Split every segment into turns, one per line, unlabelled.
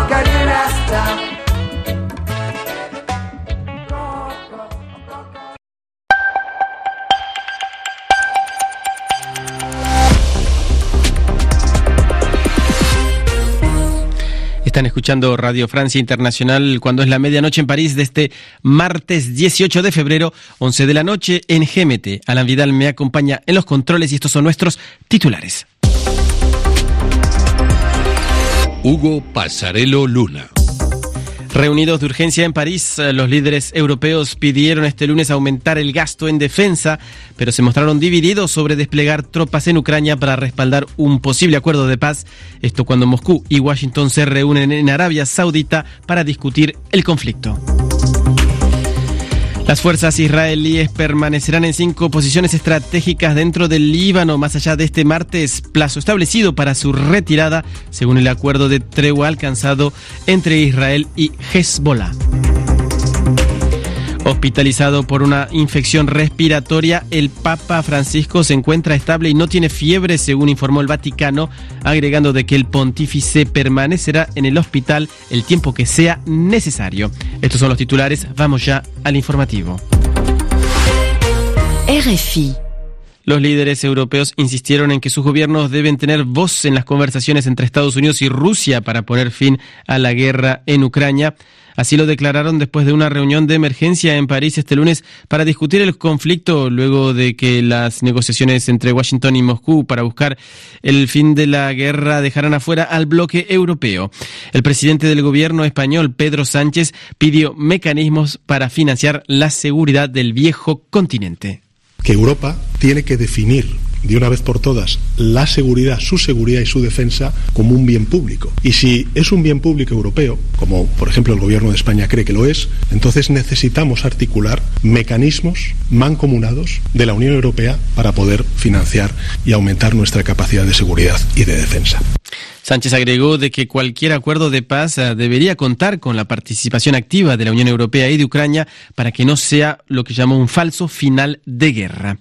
Están escuchando Radio Francia Internacional cuando es la medianoche en París de este martes 18 de febrero, 11 de la noche en GMT. Alan Vidal me acompaña en los controles y estos son nuestros titulares.
Hugo Passarello Luna.
Reunidos de urgencia en París, los líderes europeos pidieron este lunes aumentar el gasto en defensa, pero se mostraron divididos sobre desplegar tropas en Ucrania para respaldar un posible acuerdo de paz. Esto cuando Moscú y Washington se reúnen en Arabia Saudita para discutir el conflicto. Las fuerzas israelíes permanecerán en 5 posiciones estratégicas dentro del Líbano más allá de este martes, plazo establecido para su retirada, según el acuerdo de tregua alcanzado entre Israel y Hezbollah. Hospitalizado por una infección respiratoria, el Papa Francisco se encuentra estable y no tiene fiebre, según informó el Vaticano, agregando de que el pontífice permanecerá en el hospital el tiempo que sea necesario. Estos son los titulares, vamos ya al informativo.
RFI.
Los líderes europeos insistieron en que sus gobiernos deben tener voz en las conversaciones entre Estados Unidos y Rusia para poner fin a la guerra en Ucrania. Así lo declararon después de una reunión de emergencia en París este lunes para discutir el conflicto luego de que las negociaciones entre Washington y Moscú para buscar el fin de la guerra dejaran afuera al bloque europeo. El presidente del gobierno español, Pedro Sánchez, pidió mecanismos para financiar la seguridad del viejo continente.
Que Europa tiene que definir de una vez por todas la seguridad, su seguridad y su defensa como un bien público. Y si es un bien público europeo, como por ejemplo el gobierno de España cree que lo es, entonces necesitamos articular mecanismos mancomunados de la Unión Europea para poder financiar y aumentar nuestra capacidad de seguridad y de defensa.
Sánchez agregó de que cualquier acuerdo de paz debería contar con la participación activa de la Unión Europea y de Ucrania para que no sea lo que llamó un falso final de guerra.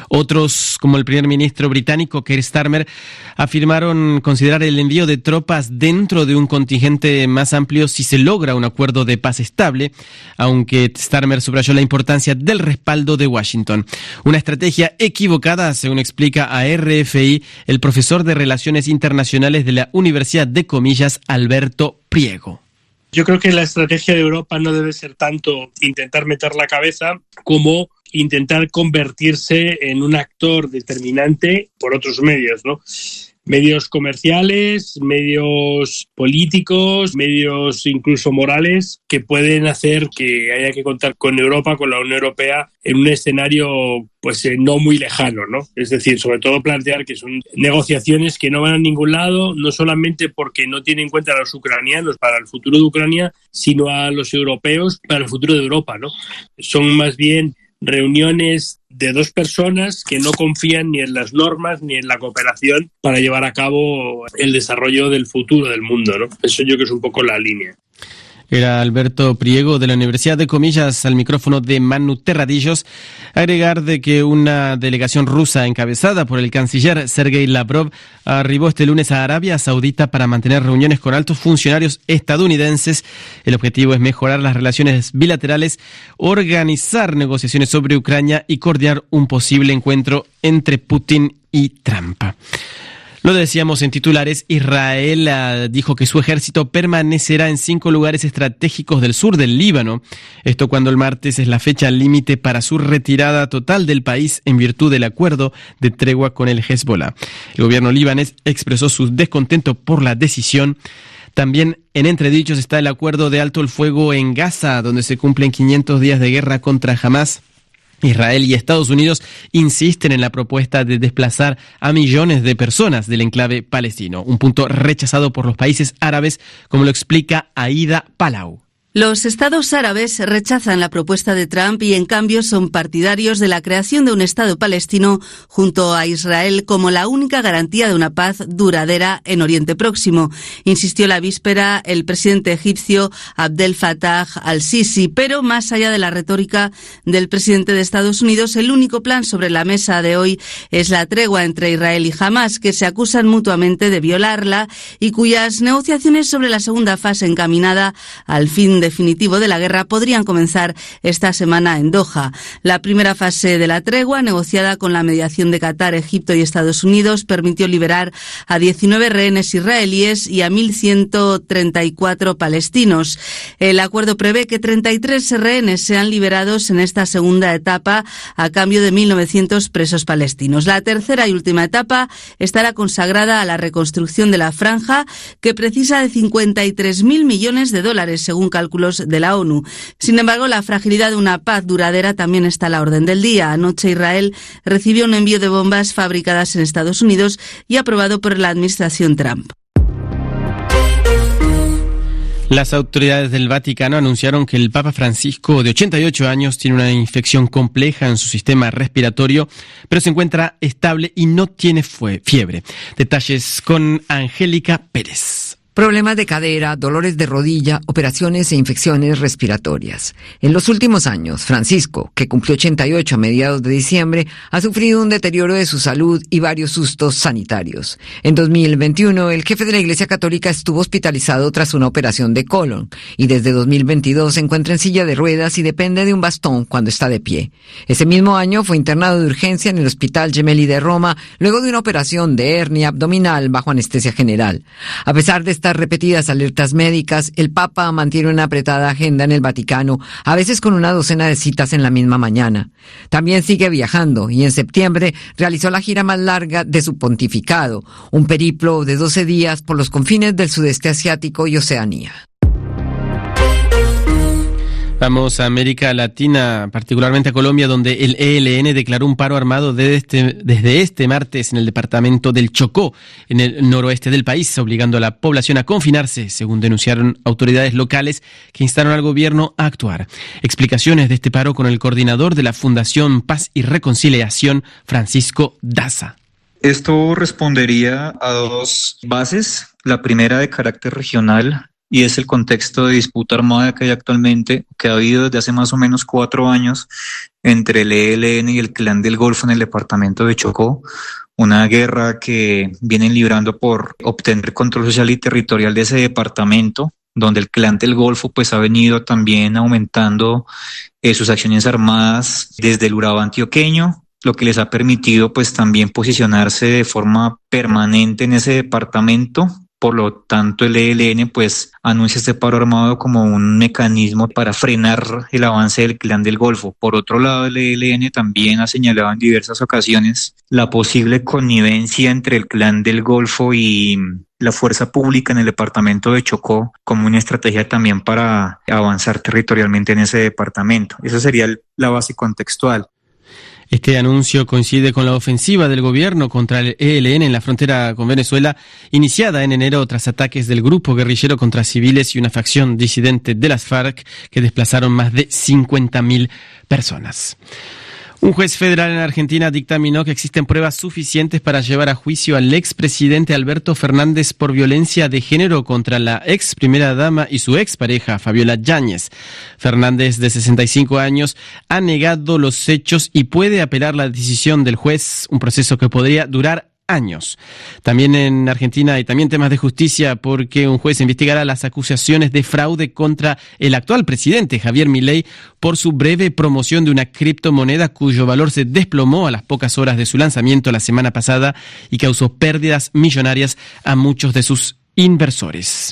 Otros, como el primer ministro británico Keir Starmer, afirmaron considerar el envío de tropas dentro de un contingente más amplio si se logra un acuerdo de paz estable, aunque Starmer subrayó la importancia del respaldo de Washington. Una estrategia equivocada, según explica a RFI el profesor de Relaciones Internacionales de la Universidad de Comillas, Alberto Priego.
Yo creo que la estrategia de Europa no debe ser tanto intentar meter la cabeza como intentar convertirse en un actor determinante por otros medios, ¿no? Medios comerciales, medios políticos, medios incluso morales, que pueden hacer que haya que contar con Europa, con la Unión Europea, en un escenario pues no muy lejano, ¿no? Es decir, sobre todo plantear que son negociaciones que no van a ningún lado, no solamente porque no tienen en cuenta a los ucranianos para el futuro de Ucrania, sino a los europeos para el futuro de Europa, ¿no? Son más bien reuniones de dos personas que no confían ni en las normas ni en la cooperación para llevar a cabo el desarrollo del futuro del mundo, ¿no? Eso yo creo que es un poco la línea.
Era Alberto Priego de la Universidad de Comillas al micrófono de Manu Terradillos. Agregar de que una delegación rusa encabezada por el canciller Sergei Lavrov arribó este lunes a Arabia Saudita para mantener reuniones con altos funcionarios estadounidenses. El objetivo es mejorar las relaciones bilaterales, organizar negociaciones sobre Ucrania y coordinar un posible encuentro entre Putin y Trump. Lo decíamos en titulares, Israel dijo que su ejército permanecerá en 5 lugares estratégicos del sur del Líbano. Esto cuando el martes es la fecha límite para su retirada total del país en virtud del acuerdo de tregua con el Hezbollah. El gobierno libanés expresó su descontento por la decisión. También en entredichos está el acuerdo de alto el fuego en Gaza, donde se cumplen 500 días de guerra contra Hamás. Israel y Estados Unidos insisten en la propuesta de desplazar a millones de personas del enclave palestino, un punto rechazado por los países árabes, como lo explica Aida Palau.
Los estados árabes rechazan la propuesta de Trump y en cambio son partidarios de la creación de un Estado palestino junto a Israel como la única garantía de una paz duradera en Oriente Próximo, insistió la víspera el presidente egipcio Abdel Fattah al-Sisi. Pero más allá de la retórica del presidente de Estados Unidos, el único plan sobre la mesa de hoy es la tregua entre Israel y Hamás, que se acusan mutuamente de violarla y cuyas negociaciones sobre la segunda fase encaminada al fin definitivo de la guerra podrían comenzar esta semana en Doha. La primera fase de la tregua, negociada con la mediación de Qatar, Egipto y Estados Unidos, permitió liberar a 19 rehenes israelíes y a 1.134 palestinos. El acuerdo prevé que 33 rehenes sean liberados en esta segunda etapa a cambio de 1.900 presos palestinos. La tercera y última etapa estará consagrada a la reconstrucción de la franja, que precisa de 53.000 millones de dólares, según cálculos de la ONU. Sin embargo, la fragilidad de una paz duradera también está a la orden del día. Anoche Israel recibió un envío de bombas fabricadas en Estados Unidos y aprobado por la administración Trump.
Las autoridades del Vaticano anunciaron que el Papa Francisco, de 88 años, tiene una infección compleja en su sistema respiratorio, pero se encuentra estable y no tiene fiebre. Detalles con Angélica Pérez.
Problemas de cadera, dolores de rodilla, operaciones e infecciones respiratorias. En los últimos años, Francisco, que cumplió 88 a mediados de diciembre, ha sufrido un deterioro de su salud y varios sustos sanitarios. En 2021, el jefe de la Iglesia Católica estuvo hospitalizado tras una operación de colon y desde 2022 se encuentra en silla de ruedas y depende de un bastón cuando está de pie. Ese mismo año fue internado de urgencia en el Hospital Gemelli de Roma luego de una operación de hernia abdominal bajo anestesia general. A pesar de estas repetidas alertas médicas, el Papa mantiene una apretada agenda en el Vaticano, a veces con una docena de citas en la misma mañana. También sigue viajando y en septiembre realizó la gira más larga de su pontificado, un periplo de 12 días por los confines del sudeste asiático y Oceanía.
Vamos a América Latina, particularmente a Colombia, donde el ELN declaró un paro armado desde este martes en el departamento del Chocó, en el noroeste del país, obligando a la población a confinarse, según denunciaron autoridades locales que instaron al gobierno a actuar. Explicaciones de este paro con el coordinador de la Fundación Paz y Reconciliación, Francisco Daza.
Esto respondería a dos bases. La primera, de carácter regional, y es el contexto de disputa armada que hay actualmente, que ha habido desde hace más o menos 4 años entre el ELN y el Clan del Golfo en el departamento de Chocó, una guerra que vienen librando por obtener control social y territorial de ese departamento, donde el Clan del Golfo pues ha venido también aumentando sus acciones armadas desde el Urabá antioqueño, lo que les ha permitido pues también posicionarse de forma permanente en ese departamento. Por lo tanto, el ELN pues anuncia este paro armado como un mecanismo para frenar el avance del Clan del Golfo. Por otro lado, el ELN también ha señalado en diversas ocasiones la posible connivencia entre el Clan del Golfo y la fuerza pública en el departamento de Chocó como una estrategia también para avanzar territorialmente en ese departamento. Esa sería la base contextual.
Este anuncio coincide con la ofensiva del gobierno contra el ELN en la frontera con Venezuela, iniciada en enero tras ataques del grupo guerrillero contra civiles y una facción disidente de las FARC que desplazaron más de 50.000 personas. Un juez federal en Argentina dictaminó que existen pruebas suficientes para llevar a juicio al expresidente Alberto Fernández por violencia de género contra la ex primera dama y su expareja Fabiola Yáñez. Fernández, de 65 años, ha negado los hechos y puede apelar la decisión del juez, un proceso que podría durar años. También en Argentina hay también temas de justicia porque un juez investigará las acusaciones de fraude contra el actual presidente Javier Milei por su breve promoción de una criptomoneda cuyo valor se desplomó a las pocas horas de su lanzamiento la semana pasada y causó pérdidas millonarias a muchos de sus inversores.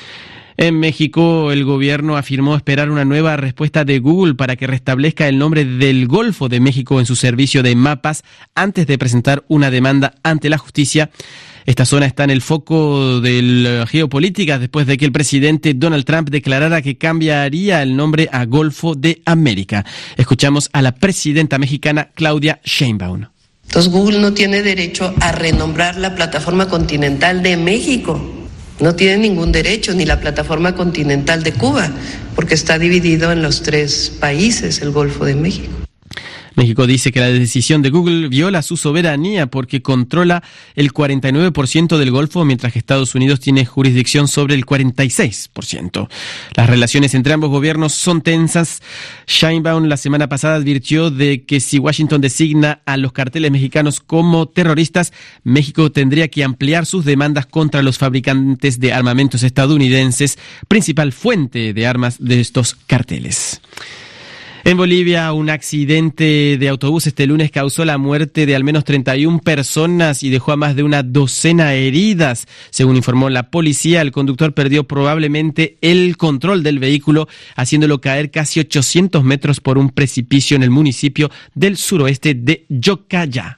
En México, el gobierno afirmó esperar una nueva respuesta de Google para que restablezca el nombre del Golfo de México en su servicio de mapas antes de presentar una demanda ante la justicia. Esta zona está en el foco de la geopolítica después de que el presidente Donald Trump declarara que cambiaría el nombre a Golfo de América. Escuchamos a la presidenta mexicana Claudia Sheinbaum.
Entonces Google no tiene derecho a renombrar la plataforma continental de México. No tiene ningún derecho, ni la plataforma continental de Cuba, porque está dividido en los 3 países, el Golfo de México.
México dice que la decisión de Google viola su soberanía porque controla el 49% del Golfo, mientras que Estados Unidos tiene jurisdicción sobre el 46%. Las relaciones entre ambos gobiernos son tensas. Sheinbaum la semana pasada advirtió de que si Washington designa a los carteles mexicanos como terroristas, México tendría que ampliar sus demandas contra los fabricantes de armamentos estadounidenses, principal fuente de armas de estos carteles. En Bolivia, un accidente de autobús este lunes causó la muerte de al menos 31 personas y dejó a más de una docena heridas. Según informó la policía, el conductor perdió probablemente el control del vehículo, haciéndolo caer casi 800 metros por un precipicio en el municipio del suroeste de Yocayá.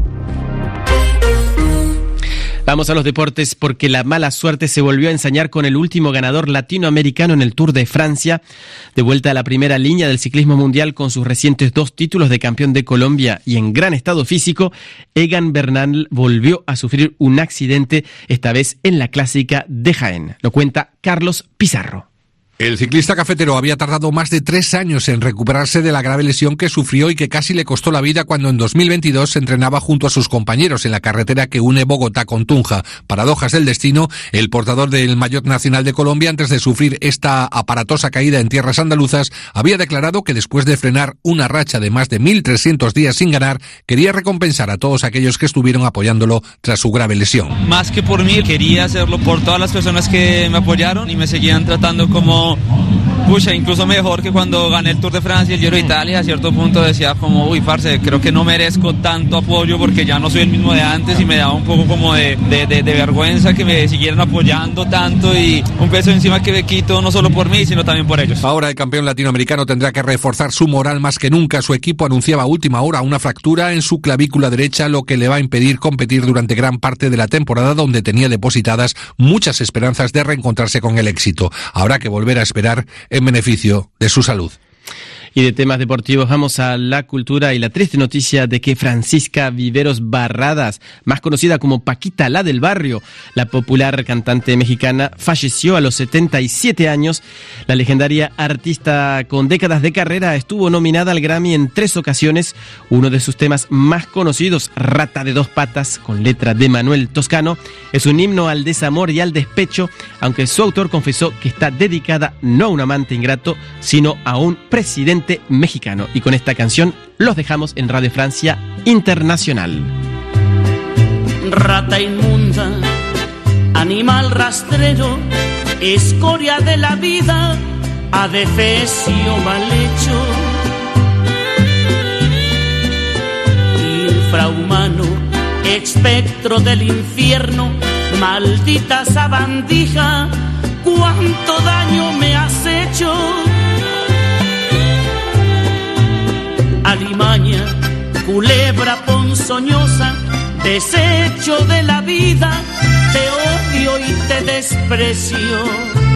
Vamos a los deportes porque la mala suerte se volvió a ensañar con el último ganador latinoamericano en el Tour de Francia. De vuelta a la primera línea del ciclismo mundial con sus recientes 2 títulos de campeón de Colombia y en gran estado físico, Egan Bernal volvió a sufrir un accidente, esta vez en la clásica de Jaén. Lo cuenta Carlos Pizarro.
El ciclista cafetero había tardado más de 3 años en recuperarse de la grave lesión que sufrió y que casi le costó la vida cuando en 2022 se entrenaba junto a sus compañeros en la carretera que une Bogotá con Tunja. Paradojas del destino, el portador del maillot nacional de Colombia, antes de sufrir esta aparatosa caída en tierras andaluzas, había declarado que después de frenar una racha de más de 1.300 días sin ganar, quería recompensar a todos aquellos que estuvieron apoyándolo tras su grave lesión.
Más que por mí, quería hacerlo por todas las personas que me apoyaron y me seguían tratando como incluso mejor que cuando gané el Tour de Francia y el Giro de Italia. A cierto punto decía como, parce, creo que no merezco tanto apoyo porque ya no soy el mismo de antes, y me daba un poco como de vergüenza que me siguieran apoyando tanto y un peso encima que me quito no solo por mí, sino también por ellos.
Ahora el campeón latinoamericano tendrá que reforzar su moral más que nunca. Su equipo anunciaba a última hora una fractura en su clavícula derecha, lo que le va a impedir competir durante gran parte de la temporada, donde tenía depositadas muchas esperanzas de reencontrarse con el éxito. Habrá que volver a esperar en beneficio de su salud.
Y de temas deportivos vamos a la cultura y la triste noticia de que Francisca Viveros Barradas, más conocida como Paquita la del barrio, la popular cantante mexicana, falleció a los 77 años. La legendaria artista con décadas de carrera estuvo nominada al Grammy en 3 ocasiones. Uno de sus temas más conocidos, Rata de 2 patas, con letra de Manuel Toscano, es un himno al desamor y al despecho, aunque su autor confesó que está dedicada no a un amante ingrato, sino a un presidente mexicano. Y con esta canción los dejamos en Radio Francia Internacional.
Rata inmunda, animal rastrero, escoria de la vida, adefesio mal hecho, infrahumano, espectro del infierno, maldita sabandija, cuánto daño me has hecho. Alimaña, culebra ponzoñosa, desecho de la vida, te odio y te desprecio.